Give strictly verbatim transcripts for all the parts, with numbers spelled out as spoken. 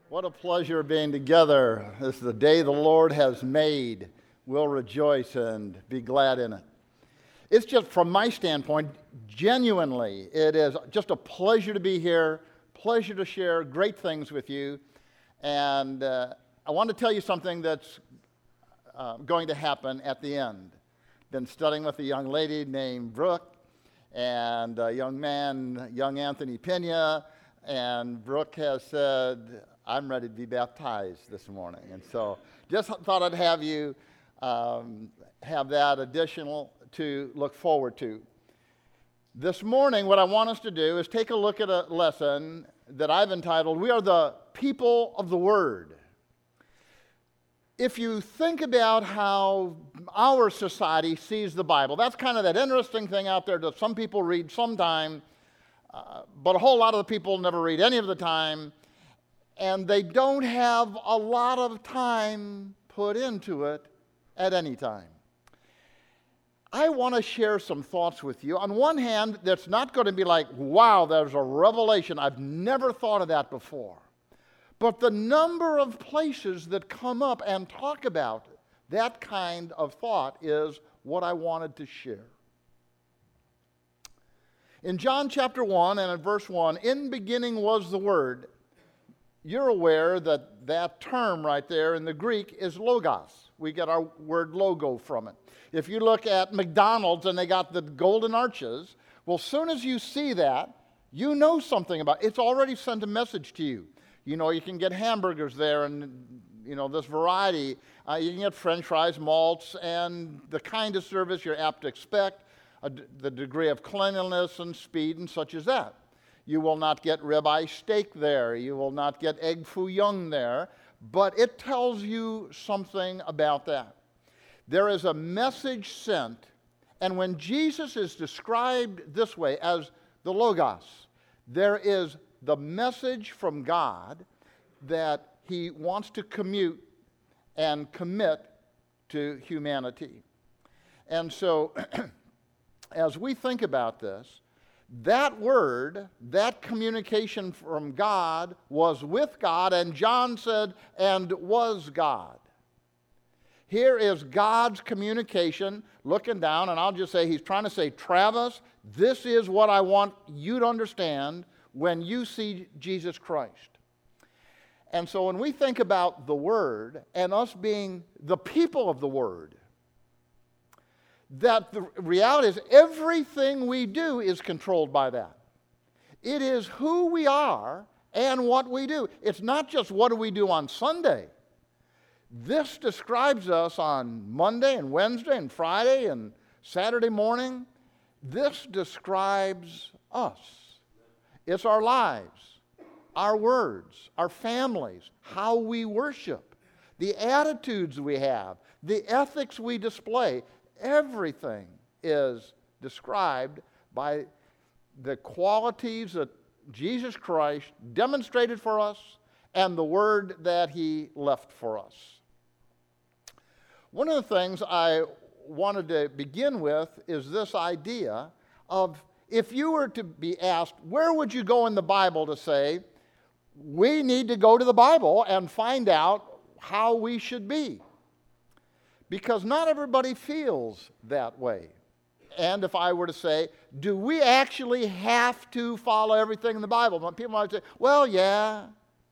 What a pleasure being together. This is the day the Lord has made. We'll rejoice and be glad in it. It's just, from my standpoint, genuinely, it is just a pleasure to be here, pleasure to share great things with you. And uh, I want to tell you something that's uh, going to happen at the end. Been studying with a young lady named Brooke and a young man, young Anthony Pena, and Brooke has said, I'm ready to be baptized this morning. And so just thought I'd have you um, have that additional to look forward to. This morning, what I want us to do is take a look at a lesson that I've entitled, We Are the People of the Word. If you think about how our society sees the Bible, that's kind of that interesting thing out there that some people read sometime, uh, but a whole lot of the people never read any of the time. And they don't have a lot of time put into it at any time. I want to share some thoughts with you. On one hand, that's not going to be like, wow, there's a revelation. I've never thought of that before. But the number of places that come up and talk about that kind of thought is what I wanted to share. In John chapter one and in verse one, in beginning was the Word. You're aware that that term right there in the Greek is logos. We get our word logo from it. If you look at McDonald's and they got the golden arches, well, as soon as you see that, you know something about it. It's already sent a message to you. You know, you can get hamburgers there and, you know, this variety. Uh, you can get french fries, malts, and the kind of service you're apt to expect, uh, the degree of cleanliness and speed and such as that. You will not get ribeye steak there. You will not get egg foo young there. But it tells you something about that. There is a message sent, and when Jesus is described this way as the Logos, there is the message from God that he wants to commute and commit to humanity. And so, as we think about this, that word, that communication from God was with God, and John said, and was God. Here is God's communication looking down, and I'll just say, he's trying to say, Travis, this is what I want you to understand when you see Jesus Christ. And so when we think about the Word and us being the people of the Word, that the reality is everything we do is controlled by that. It is who we are and what we do. It's not just what do we do on Sunday. This describes us on Monday and Wednesday and Friday and Saturday morning. This describes us. It's our lives, our words, our families, how we worship, the attitudes we have, the ethics we display. Everything is described by the qualities that Jesus Christ demonstrated for us and the word that he left for us. One of the things I wanted to begin with is this idea of, if you were to be asked, where would you go in the Bible to say, we need to go to the Bible and find out how we should be? Because not everybody feels that way. And if I were to say, do we actually have to follow everything in the Bible? People might say, well, yeah.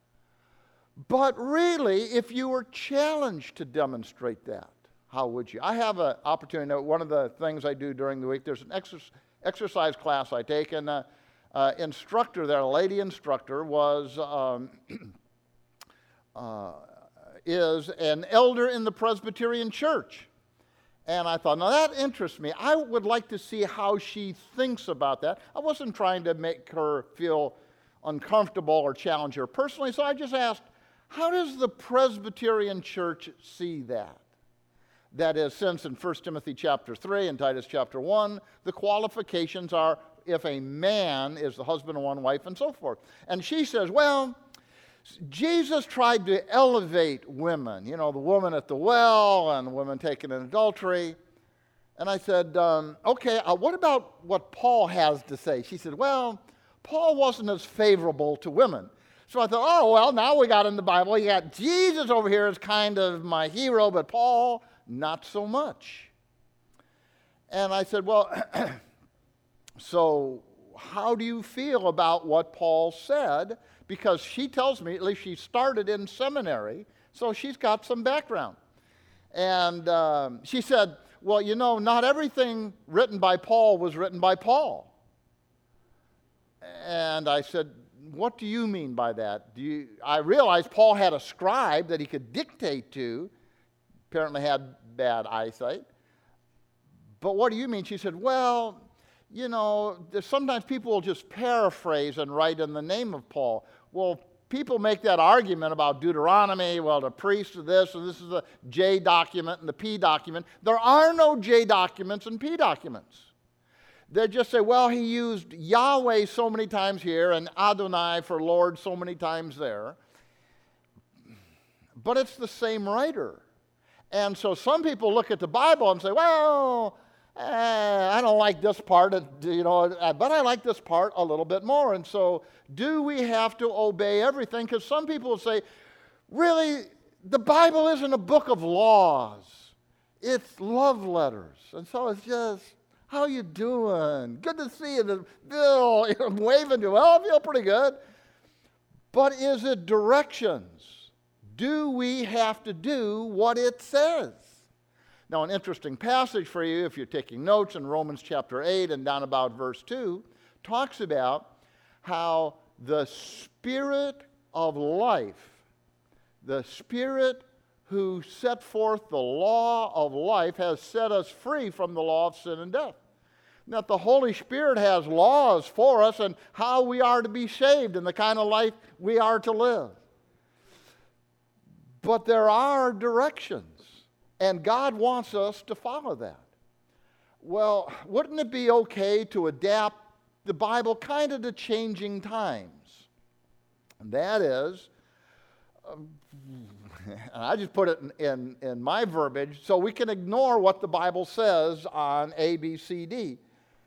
But really, if you were challenged to demonstrate that, how would you? I have an opportunity. One of the things I do during the week, there's an exercise, exercise class I take, and the uh, instructor there, a lady instructor, was... Um, uh, is an elder in the Presbyterian Church. And I thought, now that interests me. I would like to see how she thinks about that. I wasn't trying to make her feel uncomfortable or challenge her personally, so I just asked, how does the Presbyterian Church see that? That is, since in First Timothy chapter three and Titus chapter one, the qualifications are if a man is the husband of one wife and so forth. And she says, well, Jesus tried to elevate women, you know, the woman at the well and the woman taken in adultery. And I said, um, okay, uh, what about what Paul has to say? She said, well, Paul wasn't as favorable to women. So I thought, oh, well, now we got in the Bible. You got Jesus over here as kind of my hero, but Paul, not so much. And I said, well, so how do you feel about what Paul said? Because she tells me, at least she started in seminary, so she's got some background. And um, she said, well, you know, not everything written by Paul was written by Paul. And I said, what do you mean by that? Do you, I realized Paul had a scribe that he could dictate to, apparently had bad eyesight. But what do you mean? She said, well, you know, sometimes people will just paraphrase and write in the name of Paul. Well, people make that argument about Deuteronomy. Well, the priest of this, and this is the J document and the P document. There are no J documents and P documents. They just say, well, he used Yahweh so many times here and Adonai for Lord so many times there. But it's the same writer. And so some people look at the Bible and say, well, eh, I don't like this part, you know, but I like this part a little bit more. And so do we have to obey everything? Because some people will say, really, the Bible isn't a book of laws. It's love letters. And so it's just, how you doing? Good to see you. Bill, I'm waving to him. Well, I feel pretty good. But is it directions? Do we have to do what it says? Now, an interesting passage for you, if you're taking notes, in Romans chapter eight and down about verse two, talks about how the Spirit of life, the Spirit who set forth the law of life, has set us free from the law of sin and death. That the Holy Spirit has laws for us and how we are to be saved and the kind of life we are to live. But there are directions, and God wants us to follow that. Well, wouldn't it be okay to adapt the Bible kind of to changing times? And that is, uh, and I just put it in, in, in my verbiage, so we can ignore what the Bible says on A, B, C, D.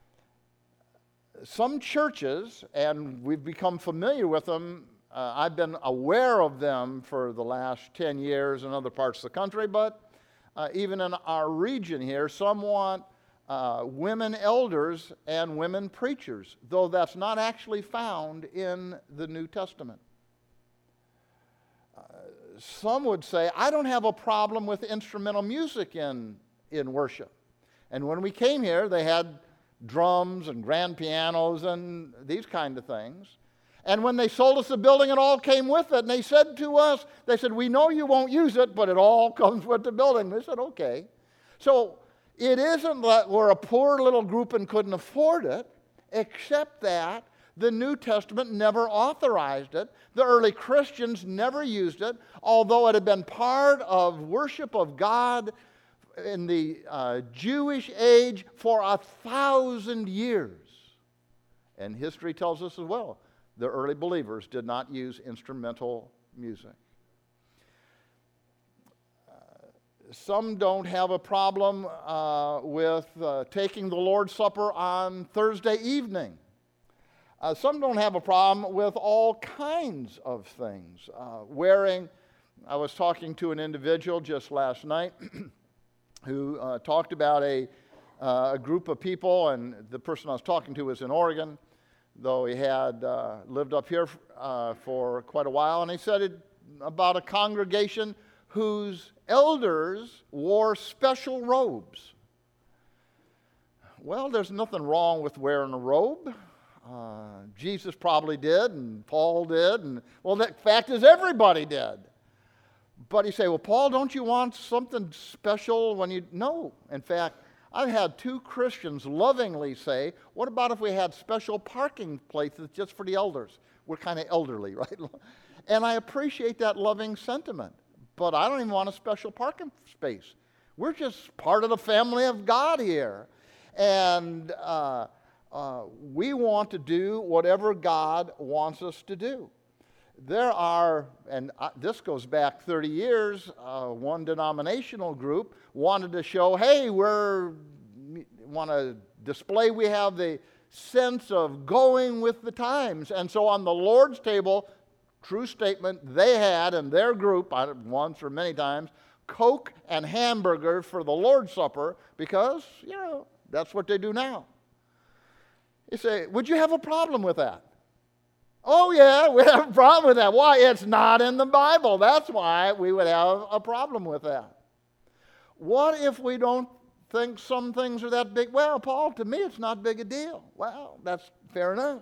Some churches, and we've become familiar with them, uh, I've been aware of them for the last ten years in other parts of the country, but uh, even in our region here, some want uh, women elders and women preachers, though that's not actually found in the New Testament. Uh, some would say, I don't have a problem with instrumental music in, in worship. And when we came here, they had drums and grand pianos and these kind of things. And when they sold us the building, it all came with it. And they said to us, they said, we know you won't use it, but it all comes with the building. We said, okay. So it isn't that we're a poor little group and couldn't afford it, except that the New Testament never authorized it. The early Christians never used it, although it had been part of worship of God in the uh, Jewish age for a thousand years. And history tells us as well, the early believers did not use instrumental music. Uh, some don't have a problem uh, with uh, taking the Lord's Supper on Thursday evening. Uh, some don't have a problem with all kinds of things. Uh, wearing, I was talking to an individual just last night who uh, talked about a, uh, a group of people, and the person I was talking to was in Oregon, though he had uh, lived up here uh, for quite a while, and he said it, about a congregation whose elders wore special robes. Well, there's nothing wrong with wearing a robe. Uh, Jesus probably did, and Paul did, and well, the fact is everybody did. But you say, well, Paul, don't you want something special when you... No. In fact, I've had two Christians lovingly say, what about if we had special parking places just for the elders? We're kind of elderly, right? And I appreciate that loving sentiment. But I don't even want a special parking space. We're just part of the family of God here. And uh, uh, we want to do whatever God wants us to do. There are, and this goes back thirty years, uh, one denominational group wanted to show, hey, we're, want to display we have the sense of going with the times. And so on the Lord's table, true statement, they had in their group, once or many times, Coke and hamburger for the Lord's Supper because, you know, that's what they do now. You say, would you have a problem with that? Oh, yeah, we have a problem with that. Why? It's not in the Bible. That's why we would have a problem with that. What if we don't think some things are that big? Well, Paul, to me, it's not big a deal. Well, that's fair enough.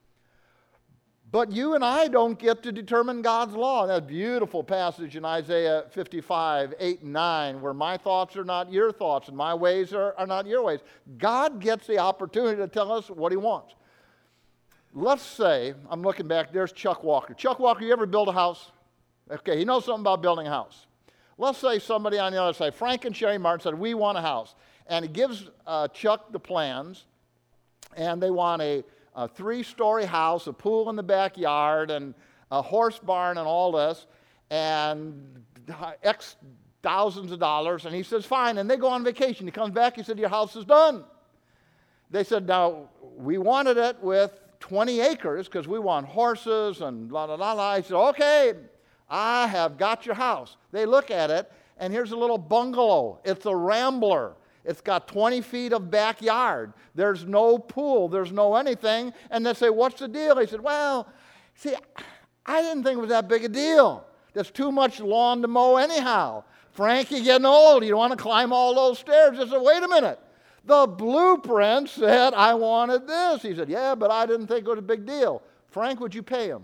But you and I don't get to determine God's law. That beautiful passage in Isaiah fifty-five, eight and nine, where my thoughts are not your thoughts and my ways are, are not your ways. God gets the opportunity to tell us what he wants. Let's say, I'm looking back, there's Chuck Walker. Chuck Walker, you ever build a house? Okay, he knows something about building a house. Let's say somebody on the other side, Frank and Sherry Martin, said, we want a house. And he gives uh, Chuck the plans, and they want a a three-story house, a pool in the backyard, and a horse barn and all this, and X thousands of dollars. And he says, fine. And they go on vacation. He comes back. He said, your house is done. They said, now, we wanted it with twenty acres because we want horses and la, la, la, la. He said, okay, I have got your house. They look at it, and here's a little bungalow. It's a rambler. It's got twenty feet of backyard. There's no pool. There's no anything. And they say, what's the deal? He said, well, see, I didn't think it was that big a deal. There's too much lawn to mow anyhow. Frank, you're getting old. You don't want to climb all those stairs. I said, wait a minute. The blueprint said I wanted this. He said, yeah, but I didn't think it was a big deal. Frank, would you pay him?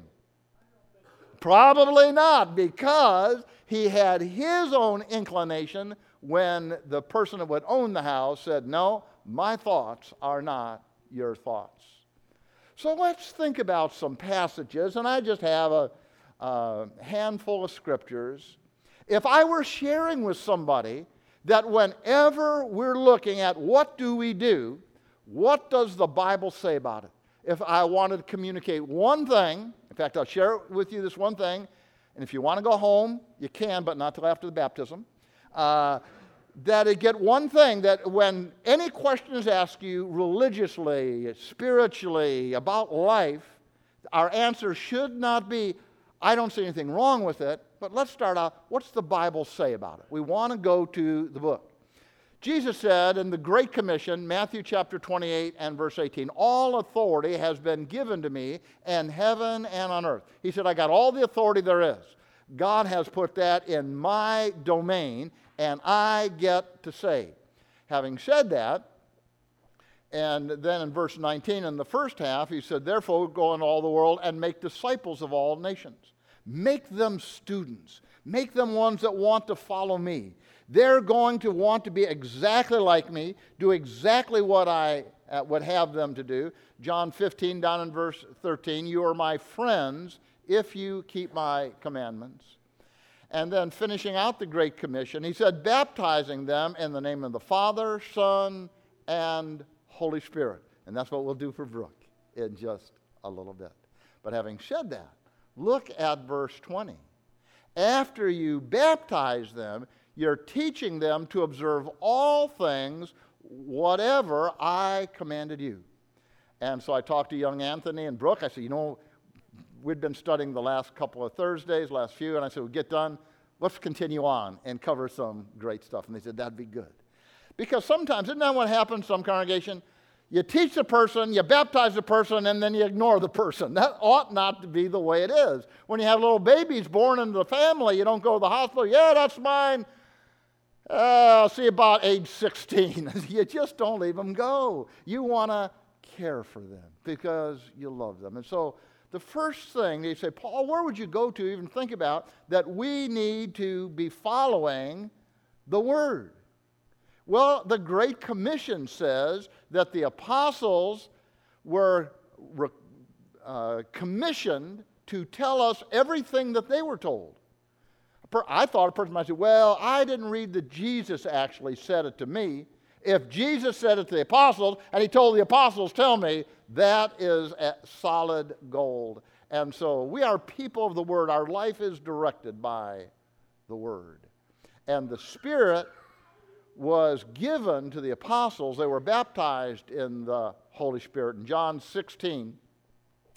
Probably not, because he had his own inclination when the person that would own the house said, no, my thoughts are not your thoughts. So let's think about some passages, and I just have a, a handful of scriptures. If I were sharing with somebody that whenever we're looking at what do we do, what does the Bible say about it? If I wanted to communicate one thing, in fact, I'll share with you this one thing, and if you want to go home, you can, but not till after the baptism. Uh, that it get one thing, that when any question is asked you religiously, spiritually, about life, our answer should not be, I don't see anything wrong with it, but let's start out, what's the Bible say about it? We want to go to the book. Jesus said in the Great Commission, Matthew chapter twenty-eight and verse eighteen, all authority has been given to me in heaven and on earth. He said, I got all the authority there is. God has put that in my domain, and I get to say. Having said that, and then in verse nineteen, in the first half, he said, therefore go into all the world and make disciples of all nations. Make them students. Make them ones that want to follow me. They're going to want to be exactly like me, do exactly what I uh, would have them to do. John fifteen, down in verse thirteen, you are my friends if you keep my commandments. And then finishing out the Great Commission, he said, baptizing them in the name of the Father, Son, and Holy Spirit. And that's what we'll do for Brooke in just a little bit. But having said that, look at verse twenty. After you baptize them, you're teaching them to observe all things, whatever I commanded you. And so I talked to young Anthony and Brooke. I said, you know, we'd been studying the last couple of Thursdays, last few, and I said, we'll get done. Let's continue on and cover some great stuff. And they said, that'd be good. Because sometimes, isn't that what happens in some congregation? You teach the person, you baptize the person, and then you ignore the person. That ought not to be the way it is. When you have little babies born into the family, you don't go to the hospital, yeah, that's mine. Uh, I'll see about age sixteen. You just don't leave them go. You want to care for them because you love them. And so the first thing, they say, Paul, where would you go to even think about that we need to be following the Word? Well, the Great Commission says that the apostles were uh, commissioned to tell us everything that they were told. I thought a person might say, well, I didn't read that Jesus actually said it to me. If Jesus said it to the apostles, and he told the apostles, tell me, that is solid gold. And so we are people of the Word. Our life is directed by the Word. And the Spirit was given to the apostles. They were baptized in the Holy Spirit. In John sixteen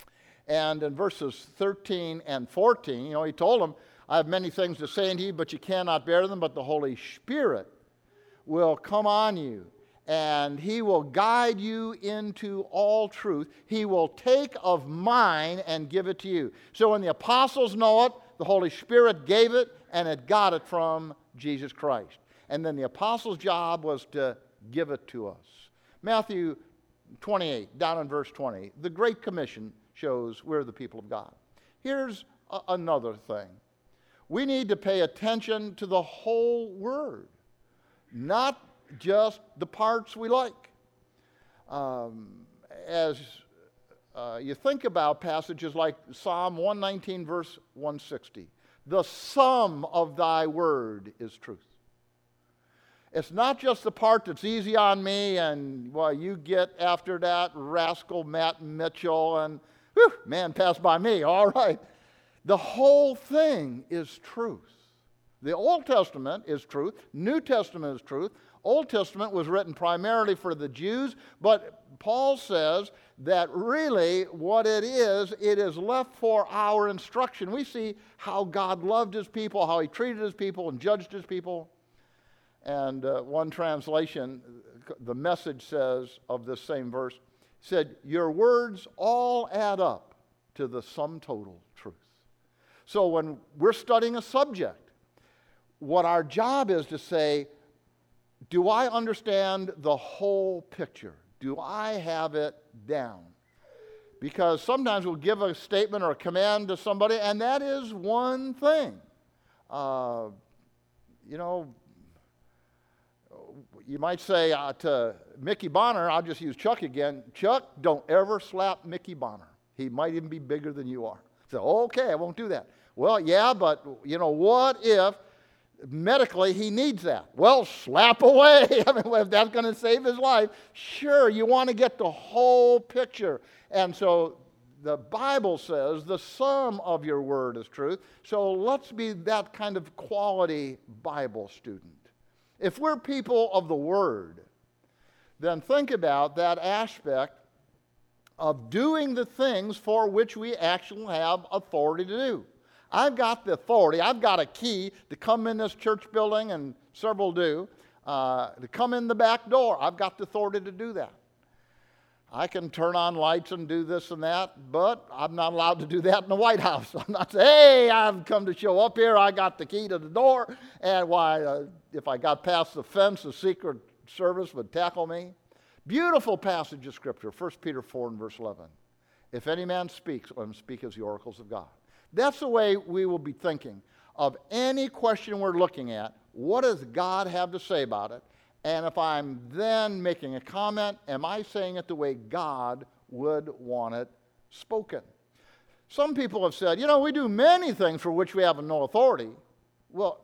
And in verses thirteen and fourteen, you know, he told them, I have many things to say unto you, but you cannot bear them, but the Holy Spirit will come on you, and he will guide you into all truth. He will take of mine and give it to you. So when the apostles know it, the Holy Spirit gave it, and it got it from Jesus Christ. And then the apostles' job was to give it to us. Matthew twenty-eight, down in verse twenty, the Great Commission shows we're the people of God. Here's a- another thing. We need to pay attention to the whole Word, not just the parts we like. Um, as uh, you think about passages like Psalm one nineteen, verse one sixty, the sum of thy word is truth. It's not just the part that's easy on me and, well, you get after that rascal Matt Mitchell and, whew, man, pass by me, all right. The whole thing is truth. The Old Testament is truth. New Testament is truth. Old Testament was written primarily for the Jews, but Paul says that really what it is, it is left for our instruction. We see how God loved his people, how he treated his people and judged his people. And uh, one translation, the Message says of this same verse, said, your words all add up to the sum total truth. So when we're studying a subject, what our job is to say, do I understand the whole picture? Do I have it down? Because sometimes we'll give a statement or a command to somebody, and that is one thing. Uh, you know, you might say uh, to Mickey Bonner, I'll just use Chuck again, Chuck, don't ever slap Mickey Bonner. He might even be bigger than you are. So, okay, I won't do that. Well, yeah, but, you know, what if medically he needs that? Well, slap away. I mean, if that's going to save his life, sure, you want to get the whole picture. And so the Bible says the sum of your word is truth. So let's be that kind of quality Bible student. If we're people of the Word, then think about that aspect of doing the things for which we actually have authority to do. I've got the authority, I've got a key to come in this church building, and several do, uh, to come in the back door. I've got the authority to do that. I can turn on lights and do this and that, but I'm not allowed to do that in the White House. I'm not saying, hey, I've come to show up here, I got the key to the door, and why, uh, if I got past the fence, the Secret Service would tackle me. Beautiful passage of Scripture, First Peter four and verse eleven. If any man speaks, let him speak as the oracles of God. That's the way we will be thinking of any question we're looking at. What does God have to say about it? And if I'm then making a comment, am I saying it the way God would want it spoken? Some people have said, you know, we do many things for which we have no authority. Well,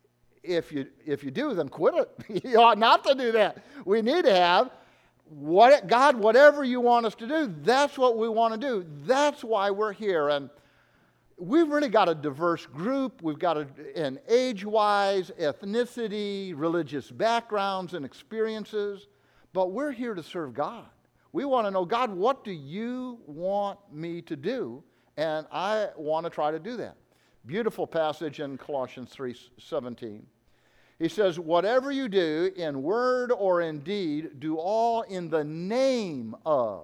if you if you do, then quit it. You ought not to do that. We need to have, what God, whatever you want us to do, that's what we want to do. That's why we're here. And we've really got a diverse group. We've got a, in age-wise, ethnicity, religious backgrounds and experiences. But we're here to serve God. We want to know, God, what do you want me to do? And I want to try to do that. Beautiful passage in Colossians three seventeen. He says, whatever you do in word or in deed, do all in the name of.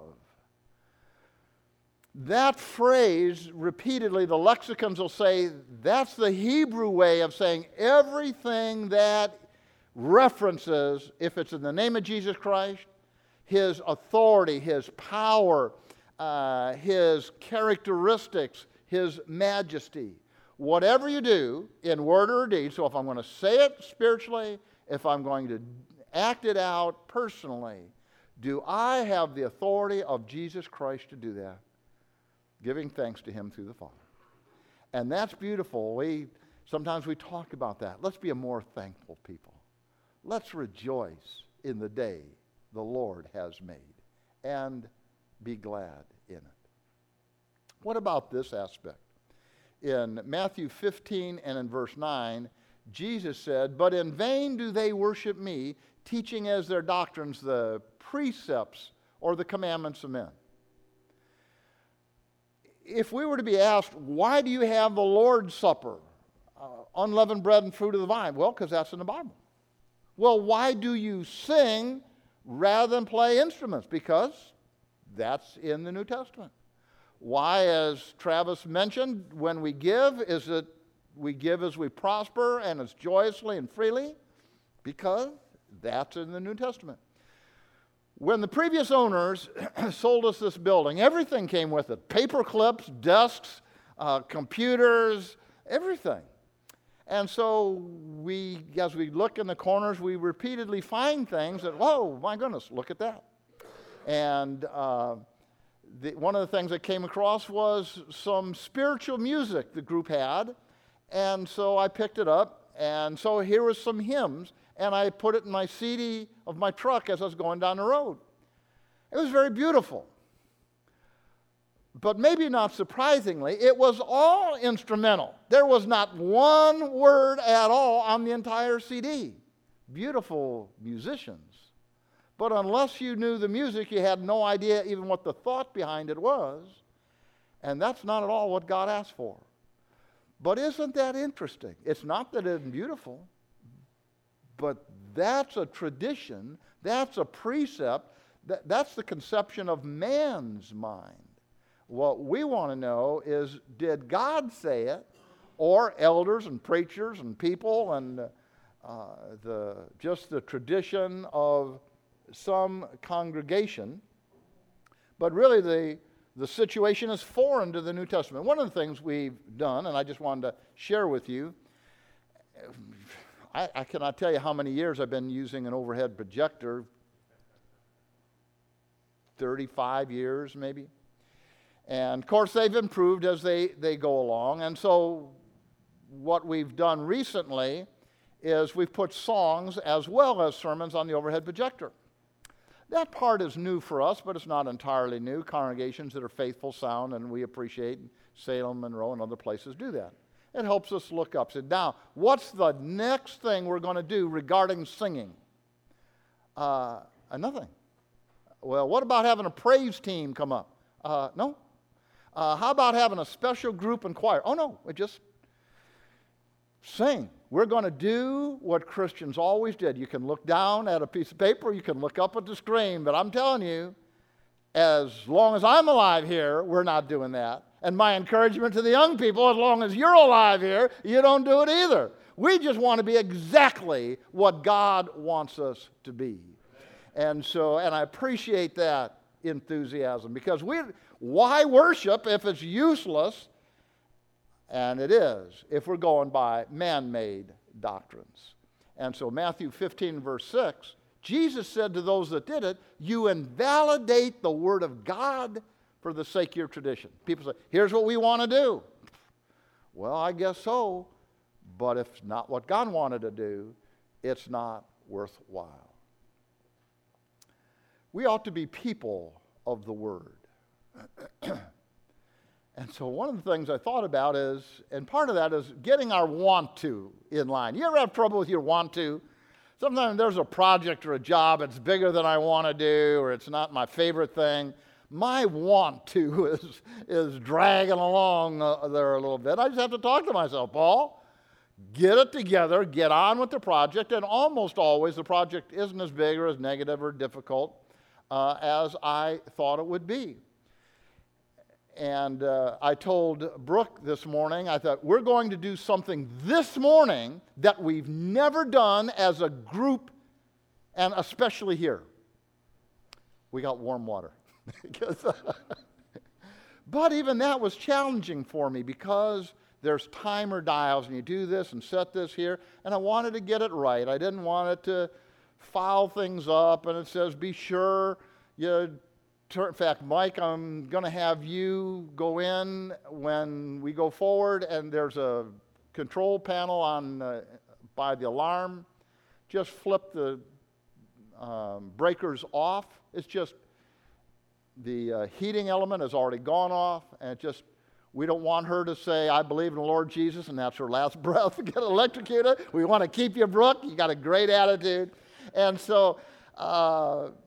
That phrase, repeatedly, the lexicons will say, that's the Hebrew way of saying everything that references, if it's in the name of Jesus Christ, his authority, his power, uh, his characteristics, his majesty. Whatever you do in word or deed, so if I'm going to say it spiritually, if I'm going to act it out personally, do I have the authority of Jesus Christ to do that? Giving thanks to him through the Father. And that's beautiful. We sometimes we talk about that. Let's be a more thankful people. Let's rejoice in the day the Lord has made and be glad in it. What about this aspect? In Matthew fifteen and in verse nine, Jesus said, but in vain do they worship me, teaching as their doctrines the precepts or the commandments of men. if we were to be asked, why do you have the Lord's Supper, uh, unleavened bread and fruit of the vine? Well, because that's in the Bible. Well, why do you sing rather than play instruments? Because that's in the New Testament. Why, as Travis mentioned, when we give, is it we give as we prosper and as joyously and freely? Because that's in the New Testament. When the previous owners sold us this building, everything came with it. Paper clips, desks, uh, computers, everything. And so we, as we look in the corners, we repeatedly find things that, whoa, my goodness, look at that. And uh, the, one of the things I came across was some spiritual music the group had. And so I picked it up. And so here was some hymns. And I put it in my C D of my truck as I was going down the road. It was very beautiful. But maybe not surprisingly, it was all instrumental. There was not one word at all on the entire C D. Beautiful musicians. But unless you knew the music, you had no idea even what the thought behind it was. And that's not at all what God asked for. But isn't that interesting? It's not that it isn't beautiful. But that's a tradition, that's a precept, that, that's the conception of man's mind. What we want to know is, did God say it, or elders and preachers and people and uh, the just the tradition of some congregation? But really the, the situation is foreign to the New Testament. One of the things we've done, and I just wanted to share with you, I, I cannot tell you how many years I've been using an overhead projector, thirty-five years maybe. And of course they've improved as they, they go along. And so what we've done recently is we've put songs as well as sermons on the overhead projector. That part is new for us, but it's not entirely new. Congregations that are faithful, sound, and we appreciate Salem, Monroe, and other places do that. It helps us look up. So now, what's the next thing we're going to do regarding singing? Uh, nothing. Well, what about having a praise team come up? Uh, no. Uh, how about having a special group and choir? Oh, no. We just sing. We're going to do what Christians always did. You can look down at a piece of paper, you can look up at the screen, but I'm telling you, as long as I'm alive here, we're not doing that. And my encouragement to the young people, as long as you're alive here, you don't do it either. We just want to be exactly what God wants us to be. And so, and I appreciate that enthusiasm, because we, why worship if it's useless? And it is, if we're going by man-made doctrines. And so Matthew fifteen, verse six, Jesus said to those that did it, you invalidate the word of God for the sake of your tradition. People say, here's what we want to do. Well, I guess so, but if it's not what God wanted to do, it's not worthwhile. We ought to be people of the word. And so one of the things I thought about is, and part of that is getting our want to in line. You ever have trouble with your want to? Sometimes there's a project or a job, it's bigger than I want to do, or it's not my favorite thing. My want to is, is dragging along uh, there a little bit. I just have to talk to myself, Paul, get it together, get on with the project, and almost always the project isn't as big or as negative or difficult uh, as I thought it would be. And uh, I told Brooke this morning, I thought, we're going to do something this morning that we've never done as a group, and especially here. We got warm water. But even that was challenging for me, because there's timer dials, and you do this and set this here, and I wanted to get it right. I didn't want it to foul things up, and it says, be sure you... In fact, Mike, I'm going to have you go in when we go forward, and there's a control panel on uh, by the alarm. Just flip the um, breakers off. It's just the uh, heating element has already gone off, and it just, we don't want her to say, I believe in the Lord Jesus, and that's her last breath to get electrocuted. We want to keep you, Brooke. You got a great attitude. And so... Uh,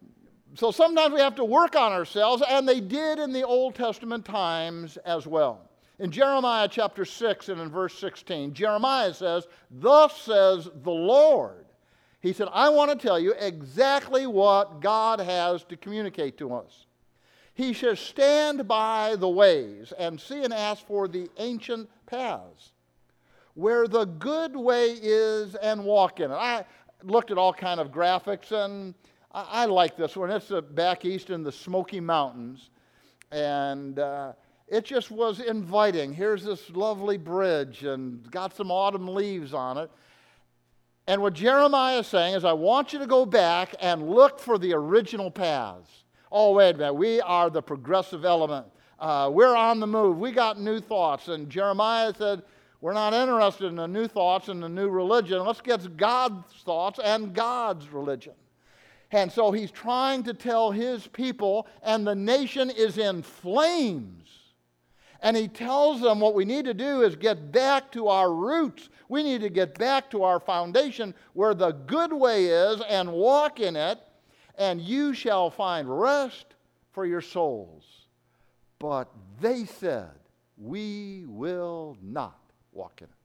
So sometimes we have to work on ourselves, and they did in the Old Testament times as well. In Jeremiah chapter six and in verse sixteen, Jeremiah says, "Thus says the Lord." He said, I want to tell you exactly what God has to communicate to us. He says, stand by the ways and see and ask for the ancient paths, where the good way is, and walk in it. I looked at all kind of graphics, and I, I like this one. It's uh, back east in the Smoky Mountains, and uh, it just was inviting. Here's this lovely bridge, and got some autumn leaves on it. And what Jeremiah is saying is, I want you to go back and look for the original paths. Oh, wait a minute, we are the progressive element. Uh, we're on the move. We got new thoughts. And Jeremiah said, we're not interested in the new thoughts and the new religion. Let's get God's thoughts and God's religion. And so he's trying to tell his people, and the nation is in flames. And he tells them what we need to do is get back to our roots. We need to get back to our foundation where the good way is and walk in it, and you shall find rest for your souls. But they said, we will not walk in it.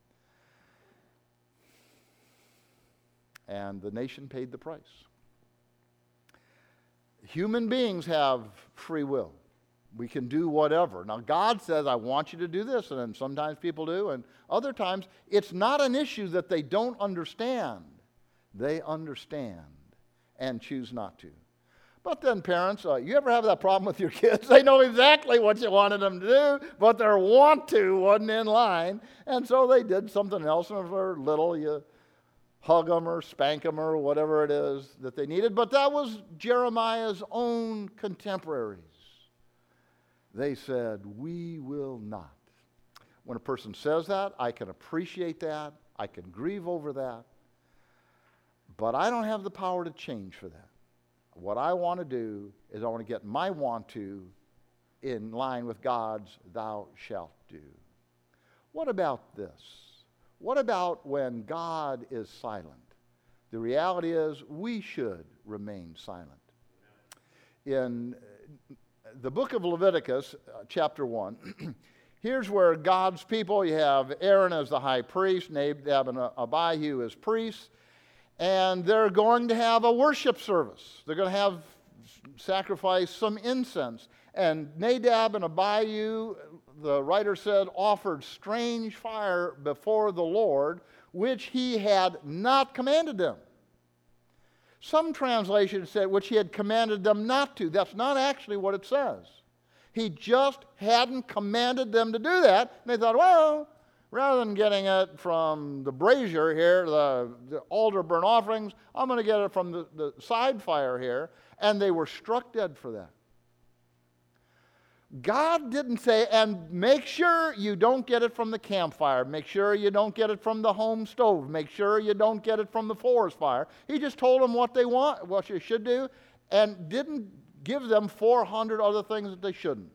And the nation paid the price. Human beings have free will. We can do whatever. Now, God says, I want you to do this, and then sometimes people do, and other times it's not an issue that they don't understand. They understand and choose not to. But then parents, uh, you ever have that problem with your kids? They know exactly what you wanted them to do, but their want to wasn't in line, and so they did something else, and if they're little, you hug them or spank them or whatever it is that they needed. But that was Jeremiah's own contemporaries. They said, we will not. When a person says that, I can appreciate that. I can grieve over that. But I don't have the power to change for that. What I want to do is I want to get my want to in line with God's thou shalt do. What about this? What about when God is silent? The reality is we should remain silent. In the book of Leviticus, uh, chapter one, here's where God's people, you have Aaron as the high priest, Nadab and Abihu as priests, and they're going to have a worship service. They're going to have sacrifice some incense. And Nadab and Abihu, the writer said, offered strange fire before the Lord, which he had not commanded them. Some translations say which he had commanded them not to. That's not actually what it says. He just hadn't commanded them to do that. And they thought, well, rather than getting it from the brazier here, the, the altar burnt offerings, I'm going to get it from the, the side fire here. And they were struck dead for that. God didn't say, and make sure you don't get it from the campfire. Make sure you don't get it from the home stove. Make sure you don't get it from the forest fire. He just told them what they want, what you should do, and didn't give them four hundred other things that they shouldn't.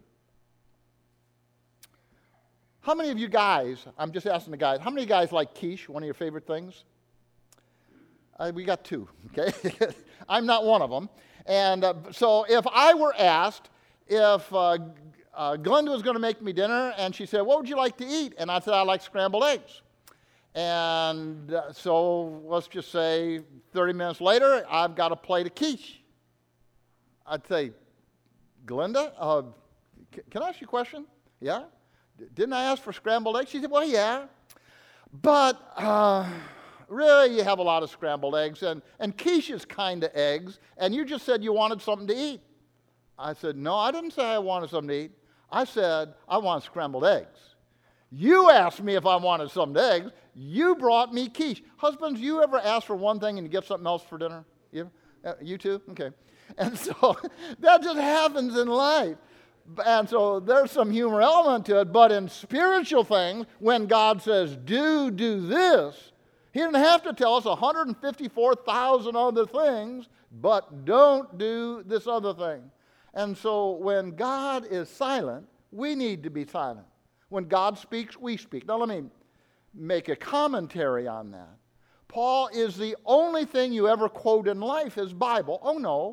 How many of you guys, I'm just asking the guys, how many of you guys like quiche, one of your favorite things? Uh, we got two, okay? I'm not one of them. And uh, so if I were asked, if uh, uh, Glenda was going to make me dinner, and she said, what would you like to eat? And I said, I like scrambled eggs. And uh, so let's just say thirty minutes later, I've got a plate of quiche. I'd say, Glenda, uh, c- can I ask you a question? Yeah? D- didn't I ask for scrambled eggs? She said, well, yeah. But uh, really, you have a lot of scrambled eggs, and, and quiche is kind of eggs, and you just said you wanted something to eat. I said, no, I didn't say I wanted something to eat. I said, I want scrambled eggs. You asked me if I wanted some eggs. You brought me quiche. Husbands, you ever ask for one thing and you get something else for dinner? You, uh, you too? Okay. And so that just happens in life. And so there's some humor element to it, but in spiritual things, when God says, do, do this, he didn't have to tell us one hundred fifty-four thousand other things, but don't do this other thing. And so when God is silent, we need to be silent. When God speaks, we speak. Now let me make a commentary on that. Paul is the only thing you ever quote in life is Bible. Oh no,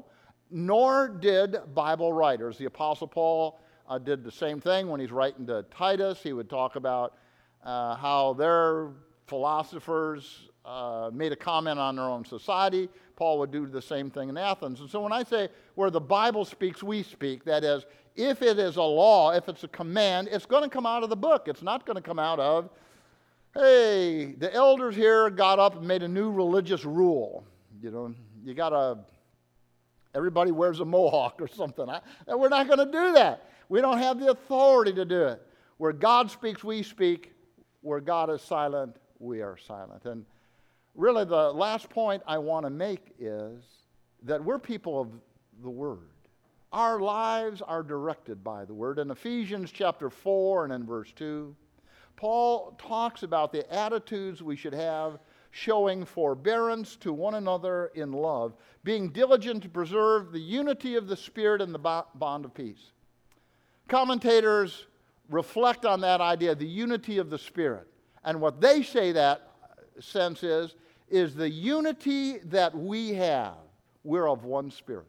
nor did Bible writers. The Apostle Paul uh, did the same thing when he's writing to Titus. He would talk about uh, how their philosophers uh, made a comment on their own society. Paul would do the same thing in Athens. And so when I say where the Bible speaks, we speak, that is, if it is a law, if it's a command, it's going to come out of the book. It's not going to come out of, hey, the elders here got up and made a new religious rule. You know, you got to, everybody wears a mohawk or something. I, we're not going to do that. We don't have the authority to do it. Where God speaks, we speak. Where God is silent, we are silent. And really the last point I want to make is that we're people of the Word. Our lives are directed by the Word. In Ephesians chapter four and in verse two, Paul talks about the attitudes we should have, showing forbearance to one another in love, being diligent to preserve the unity of the Spirit and the bond of peace. Commentators reflect on that idea, the unity of the Spirit. And what they say that sense is, is the unity that we have, we're of one Spirit.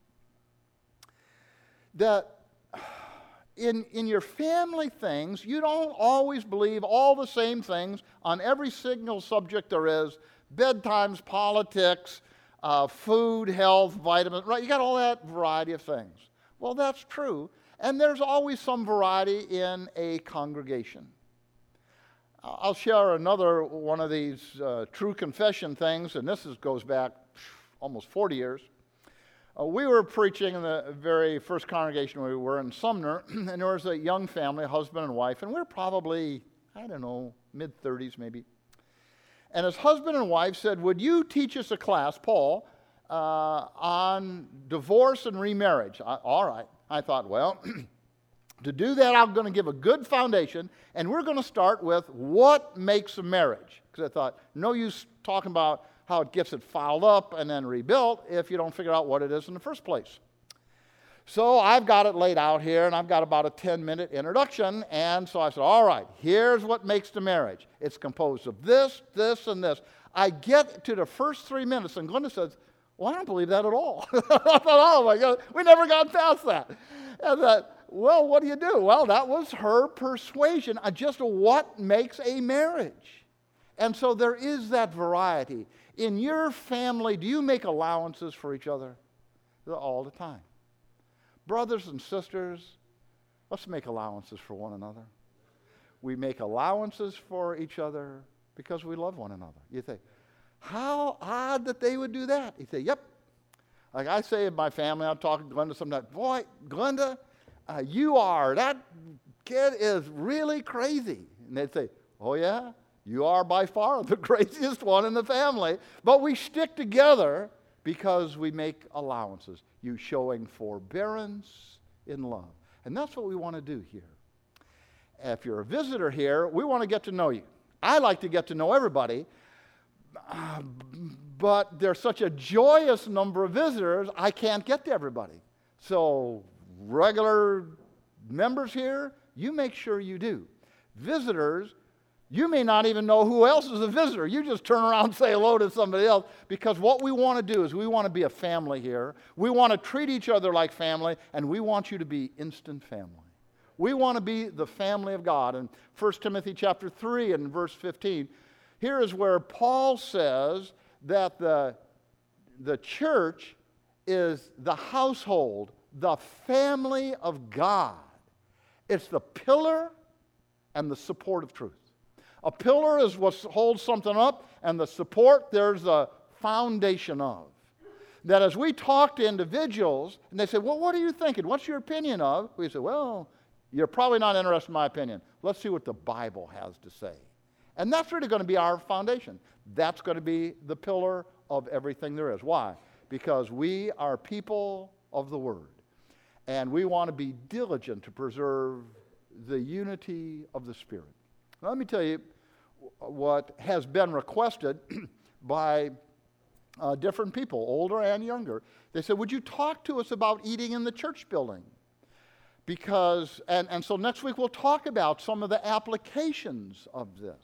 That in, in your family things, you don't always believe all the same things on every single subject there is, bedtimes, politics, uh, food, health, vitamins, right? You got all that variety of things. Well, that's true. And there's always some variety in a congregation. I'll share another one of these uh, true confession things, and this is, goes back almost forty years. Uh, we were preaching in the very first congregation we were in Sumner, and there was a young family, a husband and wife, and we we're probably, I don't know, mid-thirties maybe. And his husband and wife said, would you teach us a class, Paul, uh, on divorce and remarriage? I, all right. I thought, well, to do that, I'm going to give a good foundation, and we're going to start with what makes a marriage. Because I thought, no use talking about how it gets it filed up and then rebuilt if you don't figure out what it is in the first place. So I've got it laid out here, and I've got about a ten-minute introduction, and so I said, all right, here's what makes the marriage. It's composed of this, this, and this. I get to the first three minutes, and Glenda says, well, I don't believe that at all. I thought, oh my God, we never got past that. And that, well, what do you do? Well, that was her persuasion on just what makes a marriage. And so there is that variety. In your family, do you make allowances for each other? All the time. Brothers and sisters, let's make allowances for one another. We make allowances for each other because we love one another. You think, how odd that they would do that. You say, yep. Like I say in my family, I'm talking to Glenda sometimes, boy, Glenda, uh, you are, that kid is really crazy. And they'd say, oh yeah, you are by far the craziest one in the family. But we stick together because we make allowances. You showing forbearance in love. And that's what we want to do here. If you're a visitor here, we want to get to know you. I like to get to know everybody. Uh, but there's such a joyous number of visitors, I can't get to everybody. So regular members here, you make sure you do. Visitors, you may not even know who else is a visitor. You just turn around and say hello to somebody else, because what we want to do is we want to be a family here. We want to treat each other like family, and we want you to be instant family. We want to be the family of God. In First Timothy chapter three and verse fifteen, here is where Paul says that the, the church is the household, the family of God. It's the pillar and the support of truth. A pillar is what holds something up, and the support, there's a foundation of. That as we talk to individuals, and they say, well, what are you thinking? What's your opinion of? We say, well, you're probably not interested in my opinion. Let's see what the Bible has to say. And that's really going to be our foundation. That's going to be the pillar of everything there is. Why? Because we are people of the Word. And we want to be diligent to preserve the unity of the Spirit. Now, let me tell you what has been requested by uh, different people, older and younger. They said, would you talk to us about eating in the church building? Because, and, and so next week we'll talk about some of the applications of this.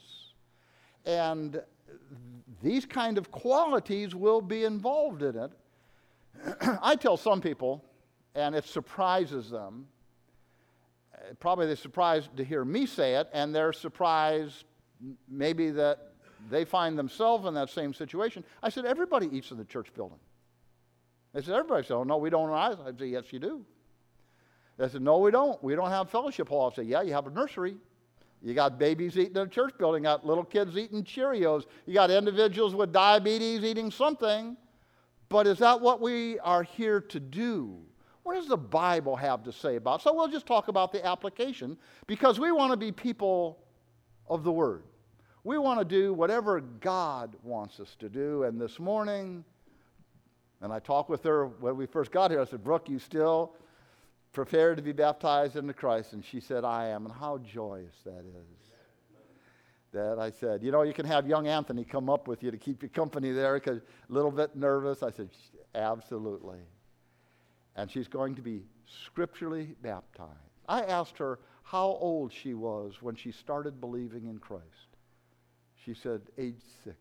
And these kind of qualities will be involved in it. I tell some people, and it surprises them, uh, probably they're surprised to hear me say it, and they're surprised maybe that they find themselves in that same situation. I said, everybody eats in the church building. They said, everybody said, oh, no, we don't. I said, yes, you do. They said, no, we don't. We don't have fellowship hall. I said, yeah, you have a nursery. You got babies eating in a church building. You got little kids eating Cheerios. You got individuals with diabetes eating something. But is that what we are here to do? What does the Bible have to say about it? So we'll just talk about the application, because we want to be people of the Word. We want to do whatever God wants us to do. And this morning, and I talked with her when we first got here, I said, Brooke, you still prepared to be baptized into Christ? And she said, I am. And how joyous that is. That I said, you know, you can have young Anthony come up with you to keep you company there, because a little bit nervous. I said, absolutely. And she's going to be scripturally baptized. I asked her how old she was when she started believing in Christ. She said, age six.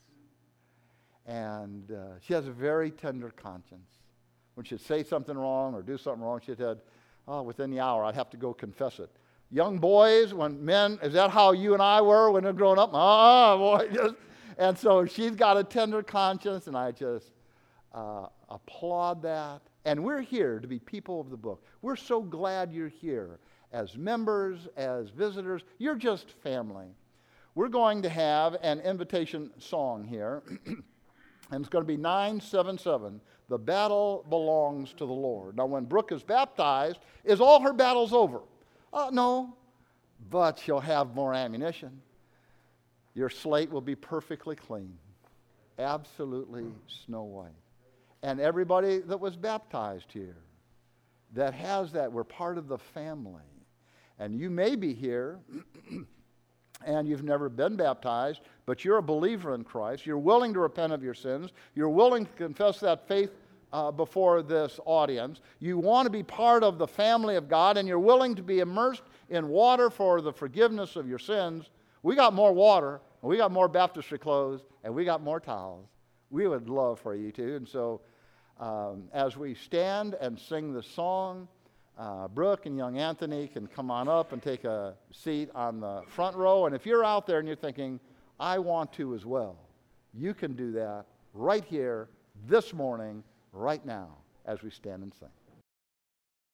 And uh, she has a very tender conscience. When she'd say something wrong or do something wrong, she said, oh, within the hour, I'd have to go confess it. Young boys, when men, is that how you and I were when we were growing up? Oh, boy. Just, and so she's got a tender conscience, and I just uh, applaud that. And we're here to be people of the book. We're so glad you're here as members, as visitors. You're just family. We're going to have an invitation song here, and it's going to be nine seven seven. The battle belongs to the Lord. Now, when Brooke is baptized, is all her battles over? Uh, no, but she'll have more ammunition. Your slate will be perfectly clean, absolutely snow white. And everybody that was baptized here that has that, we're part of the family. And you may be here and you've never been baptized, but you're a believer in Christ. You're willing to repent of your sins. You're willing to confess that faith uh, before this audience. You want to be part of the family of God, and you're willing to be immersed in water for the forgiveness of your sins. We got more water, and we got more baptistry clothes, and we got more towels. We would love for you to. And so um, as we stand and sing the song, Uh, Brooke and young Anthony can come on up and take a seat on the front row. And if you're out there and you're thinking, I want to as well, you can do that right here, this morning, right now, as we stand and sing.